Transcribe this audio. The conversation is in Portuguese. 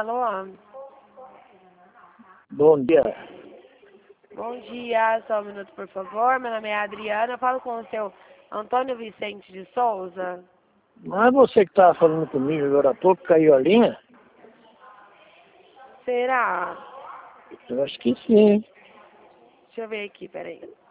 Alô? Bom dia. Bom dia, só um minuto, por favor. Meu nome é Adriana, eu falo com o seu Antônio Vicente de Souza. Não é você que estava falando comigo agora há pouco, caiu a linha? Será? Eu acho que sim. Deixa eu ver aqui, peraí.